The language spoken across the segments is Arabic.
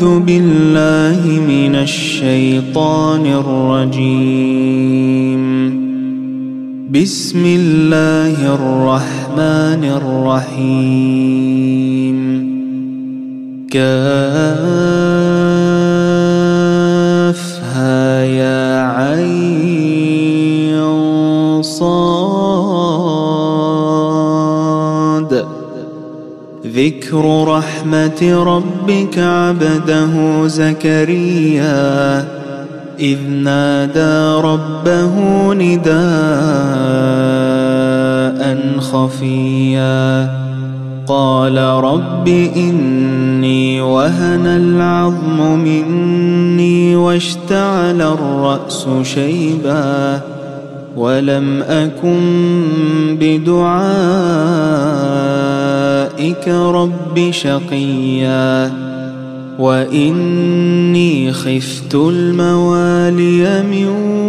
أعوذ بالله من الشيطان الرجيم. بسم الله الرحمن الرحيم. كافها يا عين صاد. ذكر رحمة ربك عبده زكريا إذ نادى ربه نداء خفيا قال رب إني وهن العظم مني واشتعل الرأس شيبا ولم أكن بدعائك رب شقيا وإني خفت الموالي من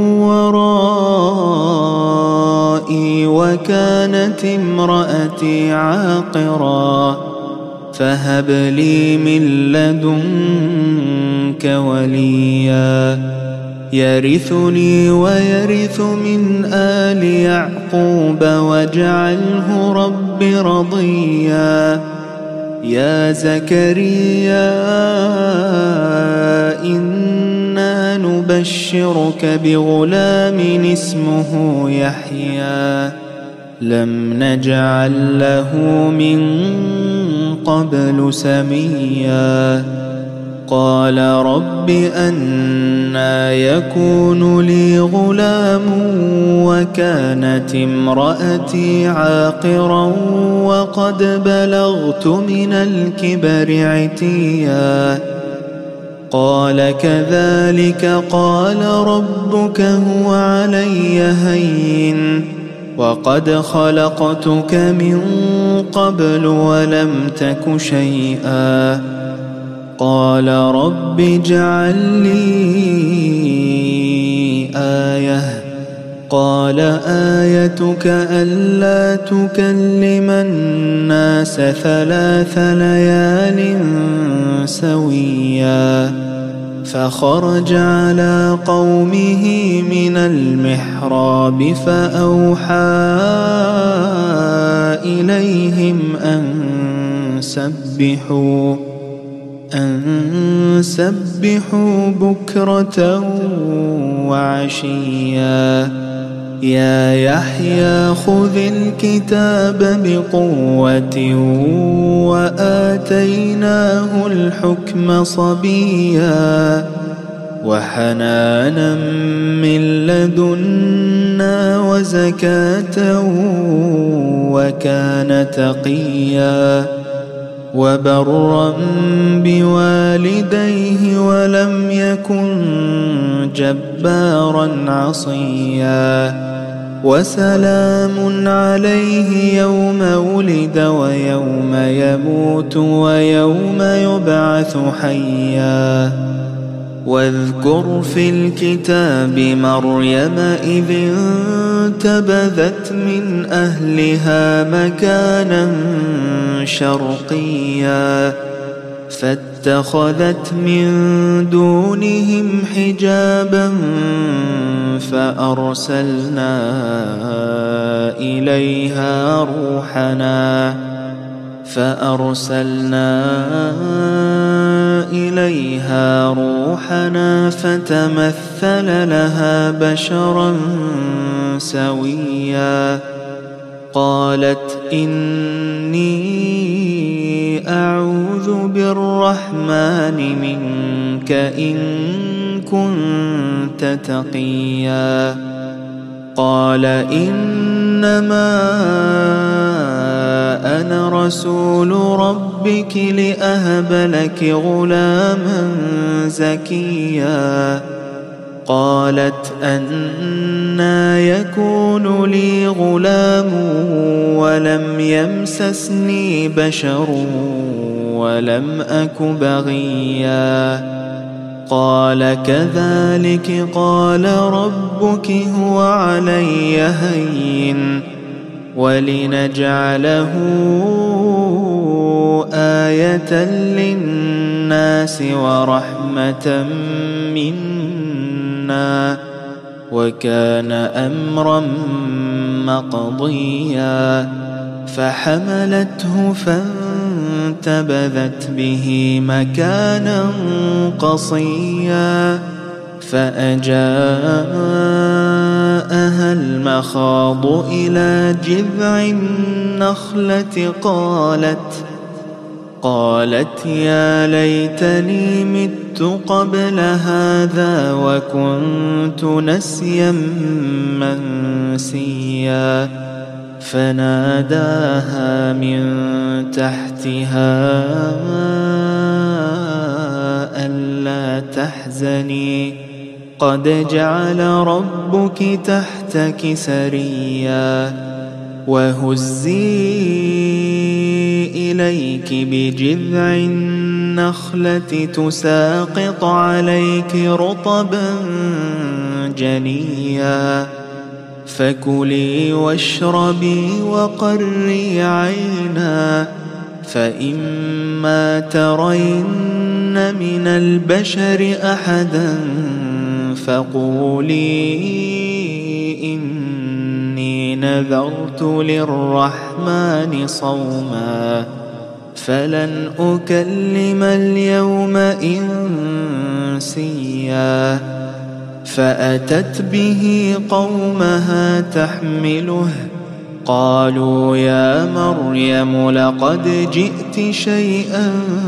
ورائي وكانت امرأتي عاقرا فهب لي من لدنك وليا يرثني ويرث من آل يعقوب واجعله رب رضيا. يا زكريا إنا نبشرك بغلام اسمه يحيى لم نجعل له من قبل سميا. قال رب أنى يكون لي غلام وكانت امرأتي عاقرا وقد بلغت من الكبر عتيا. قال كذلك قال ربك هو علي هين وقد خلقتك من قبل ولم تك شيئا. قال رب اجعل لي آية. قال آيتك ألا تكلم الناس 3 ليال سويا. فخرج على قومه من المحراب فأوحى إليهم أن سبحوا بكرة وعشيا. يا يحيى خذ الكتاب بقوة وآتيناه الحكم صبيا وحنانا من لدنا وزكاة وكان تقيا وبرا بوالديه ولم يكن جبارا عصيا. وسلام عليه يوم ولد ويوم يموت ويوم يبعث حيا. واذكر في الكتاب مريم إذ انتبذت من أهلها مكانا شرقيا فاتخذت من دونهم حجابا فأرسلنا إليها روحنا فتمثل لها بشرا سويا. قالت إني أعوذ بالرحمن منك إن كنت تقيا. قال إنما أنا رسول ربك لأهب لك غلاما زكيا. قالت أنى يكون لي غلام ولم يمسسني بشر ولم أك بغيا. قال كذلك قال ربك هو علي هين ولنجعله آية للناس الناس ورحمة منا وكان أمرا مقضيا فحملته فانتبذت به مكانا قصيا فأجاءها المخاض إلى جذع النخلة قالت يا ليتني مت قبل هذا وكنت نسيا منسيا فناداها من تحتها ألا تحزني قد جعل ربك تحتك سريا وهزي إليك بجذع النخلة تساقط عليك رطبا جنيا فكلي واشربي وقري عينا فإما ترين من البشر أحدا فقولي إني نذرت للرحمن صوما فلن أكلم اليوم إنسيا فأتت به قومها تحمله قالوا يا مريم لقد جئت شيئا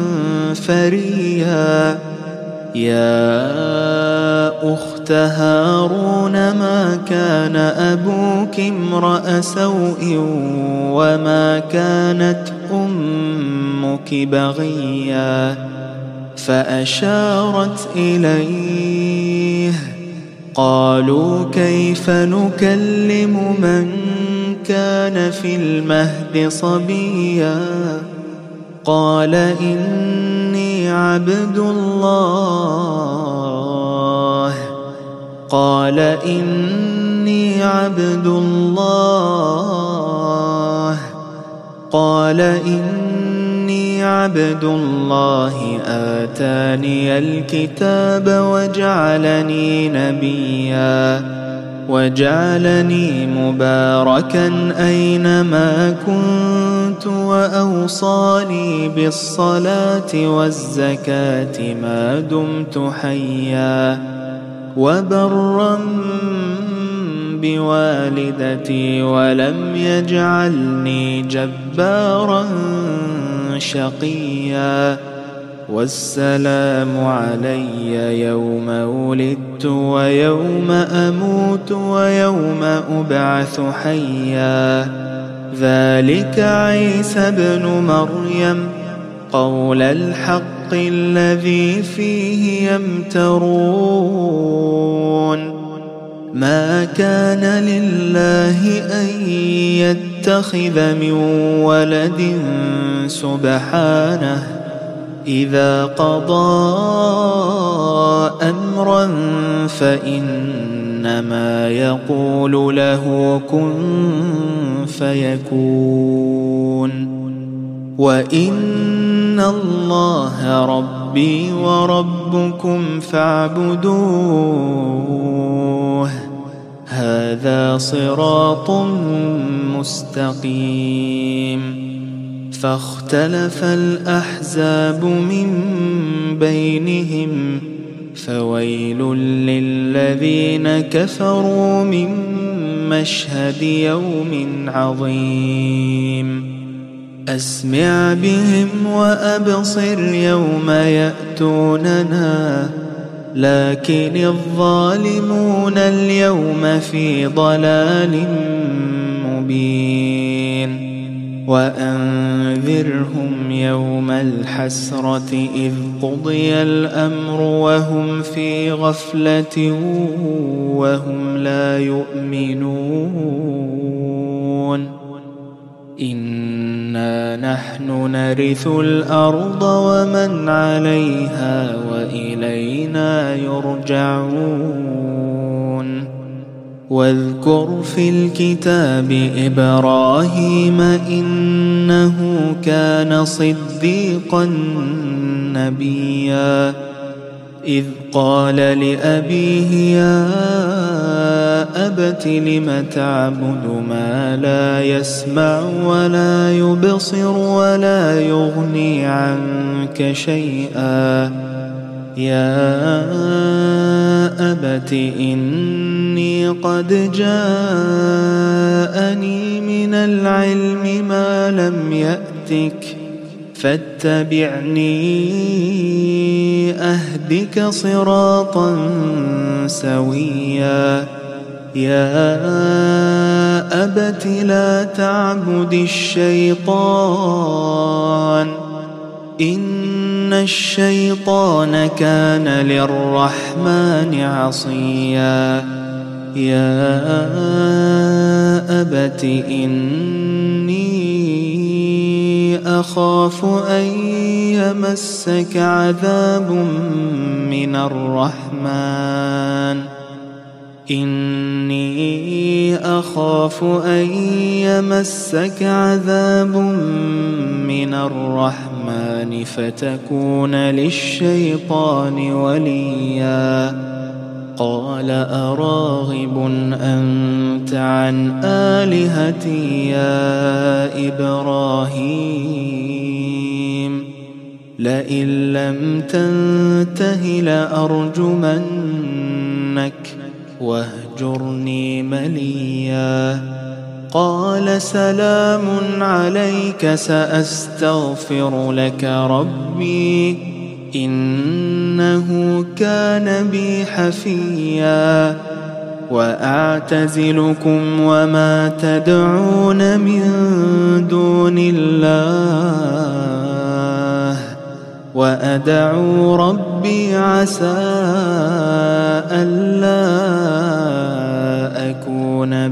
فريا يا أخت هارون ما كان أبوك امرأ سوء وما كانت أمك بغيا فأشارت إليه قالوا كيف نكلم من كان في المهد صبيا قال إني عبد الله آتاني الكتاب وجعلني نبيا وجعلني مباركا أينما كنت وأوصاني بالصلاة والزكاة ما دمت حيا وبرا بوالدتي ولم يجعلني جبارا شقيا والسلام علي يوم ولدت ويوم أموت ويوم أبعث حيا ذلك عيسى ابن مريم قول الحق الذي فيه يمترون ما كان لله أن يتخذ من ولد سبحانه إذا قضى أمرا فإنما يقول له كن فيكون وإن الله ربي وربكم فاعبدوه هذا صراط مستقيم فاختلف الأحزاب من بينهم فويل للذين كفروا من مشهد يوم عظيم أسمع بهم وأبصر يوم يأتوننا لكن الظالمون اليوم في ضلال مبين وأنذرهم يوم الحسرة إذ قضي الأمر وهم في غفلة وهم لا يؤمنون إنا نحن نرث الأرض ومن عليها وإلينا يرجعون واذكر في الكتاب إبراهيم إنه كان صديقا نبيا إذ قال لأبيه يا أبت لم تعبد ما لا يسمع ولا يبصر ولا يغني عنك شيئا يا أبت إني قد جاءني من العلم ما لم يأتك فاتبعني أهدك صراطا سويا يا أبت لا تعبد الشيطان إن الشيطان كان للرحمن عصيا يا أبت إني أخاف أن يمسك عذاب من الرحمن إني أخاف أن يمسك عذاب من الرحمن فتكون للشيطان وليا قال أراغب أنت عن آلهتي يا إبراهيم لئن لم تنته لأرجمنك واهجرني مليا قال سلام عليك سأستغفر لك ربي إنه كان بي حفيا وأعتزلكم وما تدعون من دون الله وأدعو ربي عسى ألا أكون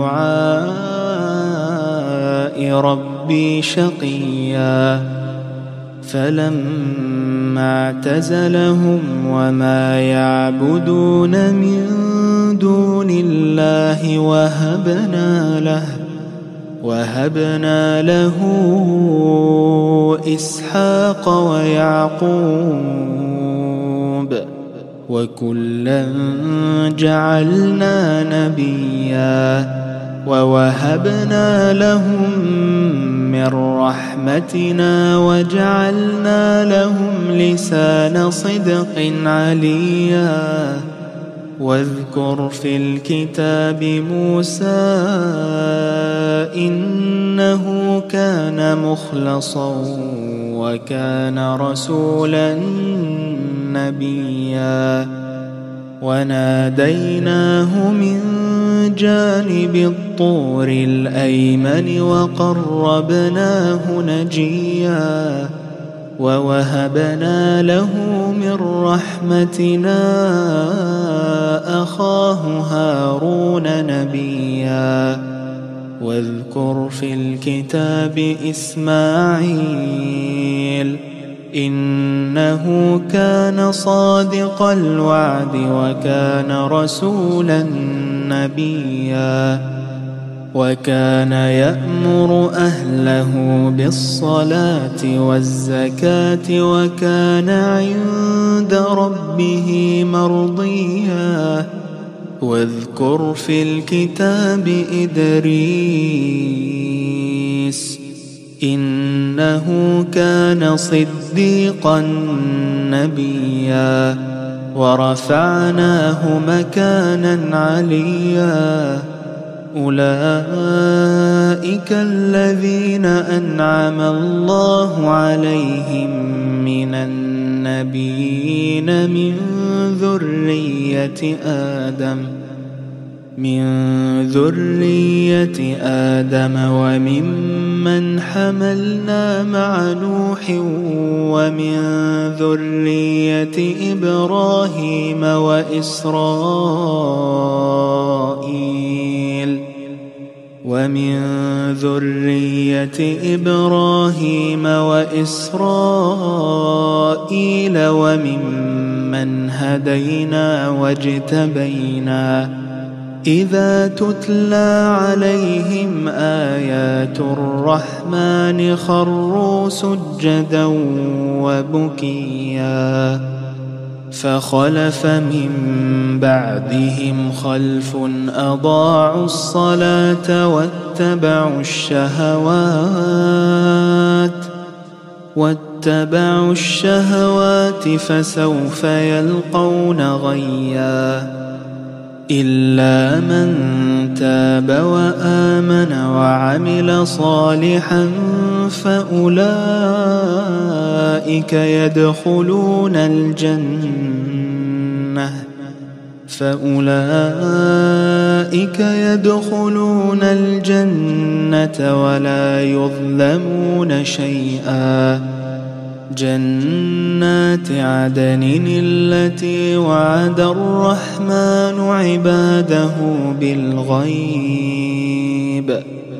بدعاء ربي شقيا فلما اعتزلهم وما يعبدون من دون الله وهبنا له إسحاق ويعقوب وكلا جعلنا نبيا ووهبنا لهم من رحمتنا وجعلنا لهم لسان صدق عليا واذكر في الكتاب موسى إنه كان مخلصا وكان رسولا نبيا وناديناه من جانب الطور الأيمن وقربناه نجيا ووهبنا له من رحمتنا أخاه هارون نبيا واذكر في الكتاب إسماعيل إنه كان صادق الوعد وكان رسولا نبيا وكان يأمر أهله بالصلاة والزكاة وكان عند ربه مرضيا واذكر في الكتاب إدريس إنه كان صديقا نبيا ورفعناه مكانا عليا أولئك الذين أنعم الله عليهم من النبيين من ذرية آدم وممن حملنا مع نوح ومن ذرية إبراهيم وإسرائيل وممن هدينا واجتبينا إذا تتلى عليهم آيات الرحمن خروا سجدا وبكيا فخلف من بعدهم خلف أضاعوا الصلاة واتبعوا الشهوات فسوف يلقون غيا إلا من تاب وآمن وعمل صالحا فأولئك يدخلون الجنة ولا يظلمون شيئا جنات عدن التي وعد الرحمن عباده بالغيب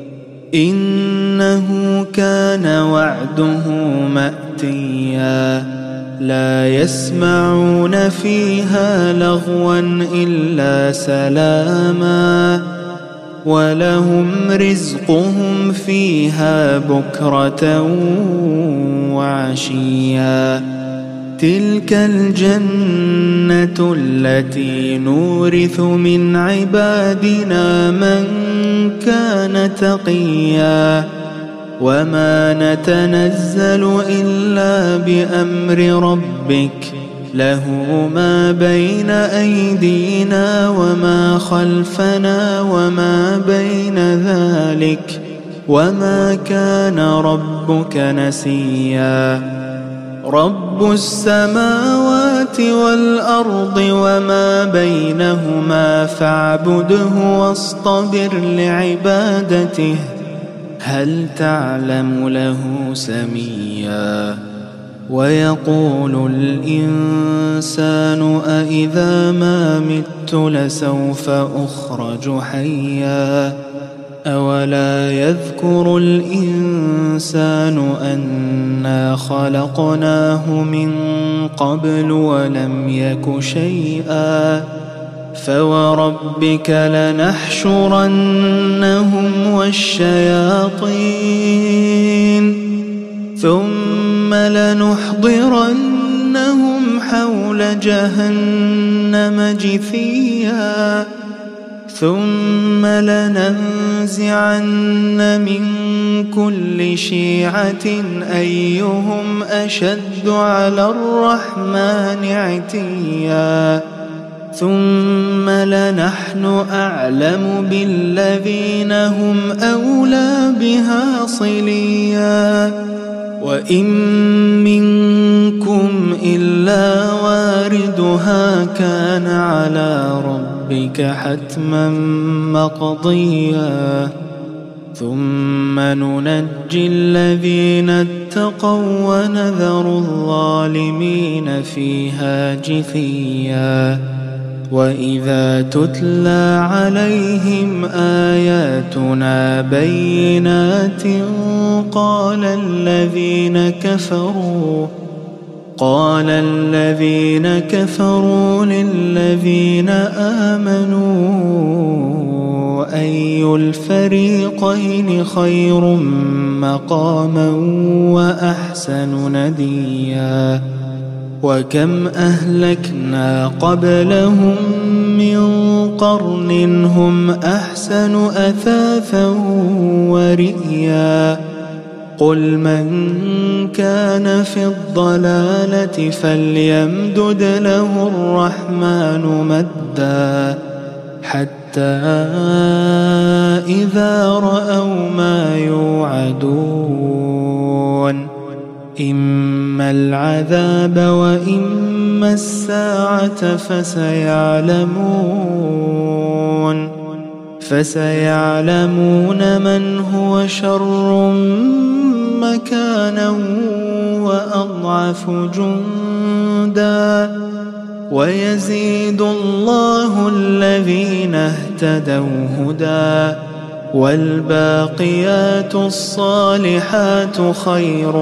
إنه كان وعده مأتيا لا يسمعون فيها لغوا إلا سلاما ولهم رزقهم فيها بكرة وعشيا تلك الجنة التي نورث من عبادنا من كان تقيا وما نتنزل إلا بأمر ربك له ما بين أيدينا وما خلفنا وما بين ذلك وما كان ربك نسيا رب السماوات والأرض وما بينهما فاعبده واصطبر لعبادته هل تعلم له سميا ويقول الإنسان أإذا ما مت لسوف أخرج حيا أولا يذكر الإنسان أنا خلقناه من قبل ولم يك شيئا فوربك لنحشرنهم والشياطين ثم لنحضرنهم حول جهنم جثيا ثم لننزعن من كل شيعة أيهم أشد على الرحمن عتيا ثم لنحن أعلم بالذين هم أولى بها صليا وإن منكم إلا واردها كان على ربك حتما مقضيا ثم ننجي الذين اتقوا ونذر الظالمين فيها جثيا وإذا تتلى عليهم آياتنا بينات قال الذين كفروا للذين آمنوا أي الفريقين خير مقاما وأحسن نديا وكم أهلكنا قبلهم من قرن هم أحسن أثاثا ورئيا قل من كان في الضلالة فليمدد له الرحمن مدا حتى إذا رأوا ما يوعدون إما العذاب وإما الساعة فسيعلمون من هو شر مكانا وأضعف جندا ويزيد الله الذين اهتدوا هدى والباقيات الصالحات خير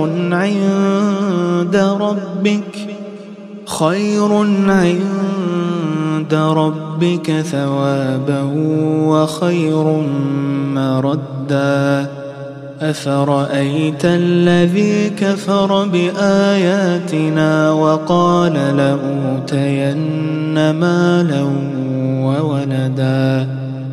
عند عند ربك ثوابا وخير مردا أفرأيت الذي كفر بآياتنا وقال لأوتين مالا وولدا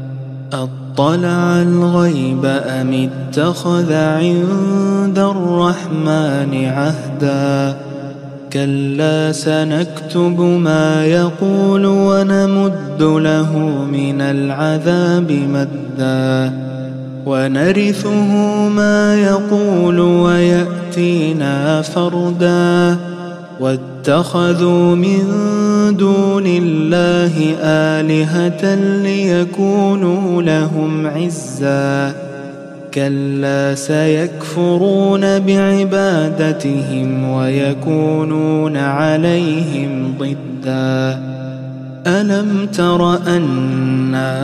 أطلع الغيب أم اتخذ عند الرحمن عهدا كلا سنكتب ما يقول ونمد له من العذاب مدا ونرثه ما يقول ويأتينا فردا واتخذوا من دون الله آلهة ليكونوا لهم عزا كلا سيكفرون بعبادتهم ويكونون عليهم ضدا ألم تر أنا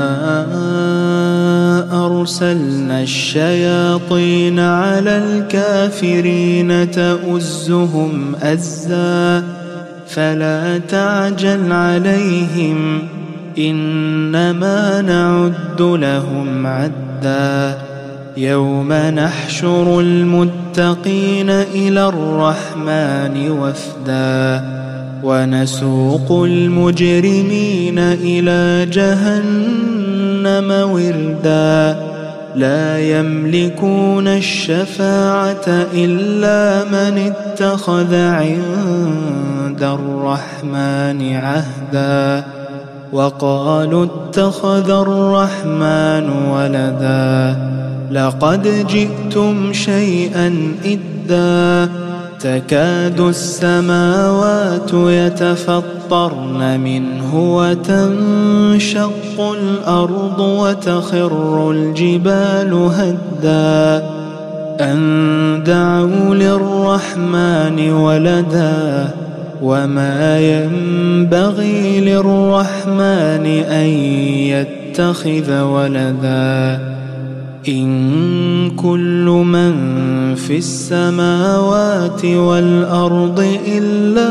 أرسلنا الشياطين على الكافرين تؤزهم أزا فلا تعجل عليهم إنما نعد لهم عدا يوم نحشر المتقين إلى الرحمن وفدا ونسوق المجرمين إلى جهنم وردا لا يملكون الشفاعة إلا من اتخذ عند الرحمن عهدا وقالوا اتخذ الرحمن ولدا لقد جئتم شيئا إدا تكاد السماوات يتفطرن منه وتنشق الأرض وتخر الجبال هدا أن دعوا للرحمن ولدا وما ينبغي للرحمن أن يتخذ ولدا إن كل من في السماوات والأرض إلا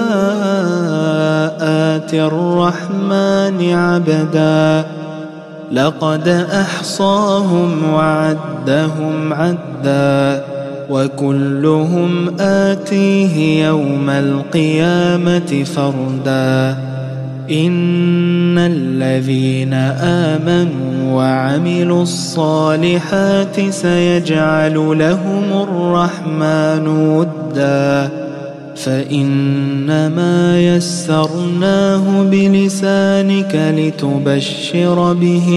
آتي الرحمن عبدا لقد أحصاهم وعدهم عدا وكلهم آتيه يوم القيامة فردا إن الذين آمنوا وعملوا الصالحات سيجعل لهم الرحمن ودا فإنما يسرناه بلسانك لتبشر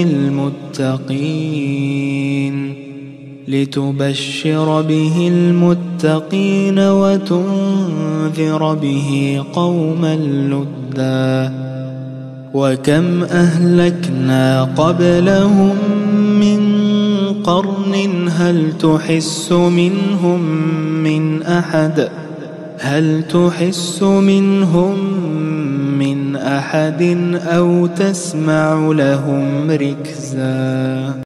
به المتقين وتنذر به قوما لدا وكم أهلكنا قبلهم من قرن هل تحس منهم من أحد أو تسمع لهم ركزا